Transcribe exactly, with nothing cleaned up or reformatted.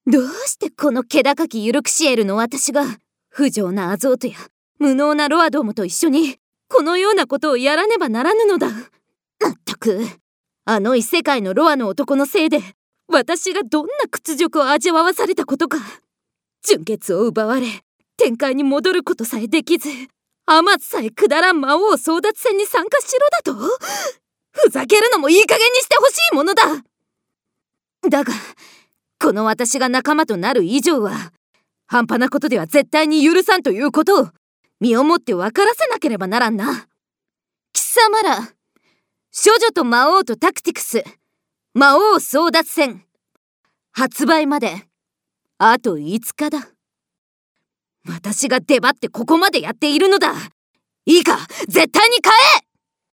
どうしてこの気高きユルクシエルの私が不浄なアゾートや無能なロアどもと一緒にこのようなことをやらねばならぬのだ。まったく、あの異世界のロアの男のせいで私がどんな屈辱を味わわされたことか。純血を奪われ天界に戻ることさえできず、アマツさえくだらん魔王争奪戦に参加しろだと。ふざけるのもいい加減にしてほしいものだ。だがこの私が仲間となる以上は半端なことでは絶対に許さんということを身をもって分からせなければならんな。貴様ら、処女と魔王とタクティクス魔王争奪戦発売まであといつかだ。私が出張ってここまでやっているのだ。いいか、絶対に買え。